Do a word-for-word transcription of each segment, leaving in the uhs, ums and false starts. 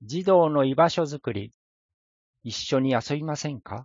児童の居場所づくり、一緒に遊びませんか？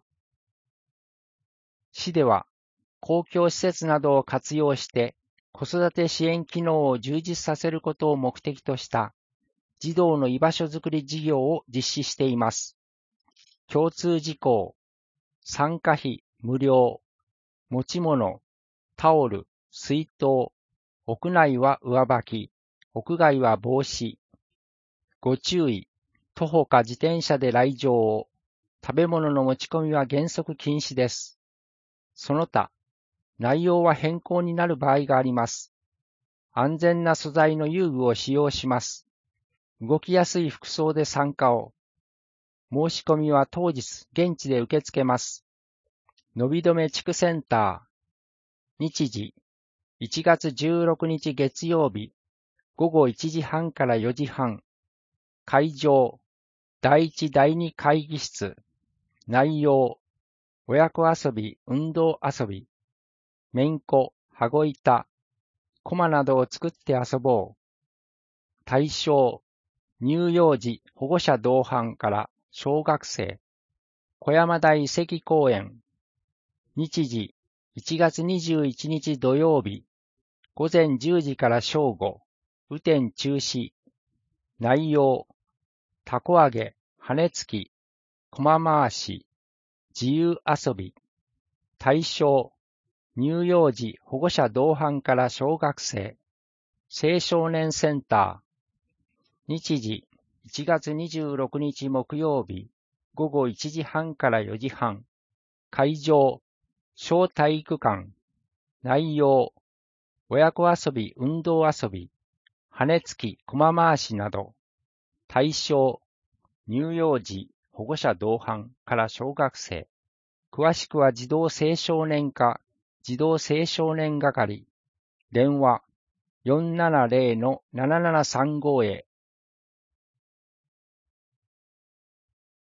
市では、公共施設などを活用して子育て支援機能を充実させることを目的とした児童の居場所づくり事業を実施しています。共通事項、参加費無料、持ち物、タオル、水筒、屋内は上履き、屋外は帽子。ご注意、徒歩か自転車で来場を、食べ物の持ち込みは原則禁止です。その他、内容は変更になる場合があります。安全な素材の遊具を使用します。動きやすい服装で参加を。申し込みは当日、現地で受け付けます。のびどめ地区センター。日時、いちがつじゅうろくにち月曜日、ごごいちじはんからよじはん。会場、だいいちだいに会議室。内容、親子遊び、運動遊び。めんこ、羽子板、コマなどを作って遊ぼう。対象、乳幼児保護者同伴から小学生。小山台遺跡公園。日時、いちがつにじゅういちにち土曜日、ごぜんじゅうじから正午。雨天中止。内容、たこ揚げ、羽根つき、駒回し、自由遊び。対象、乳幼児保護者同伴から小学生。青少年センター。日時、いちがつにじゅうろくにち木曜日、ごごいちじはんからよじはん。会場、小体育館。内容、親子遊び、運動遊び、羽根つき、駒回しなど。対象、乳幼児保護者同伴から小学生。詳しくは児童青少年課、児童青少年係。電話 よんななぜろのななななさんご へ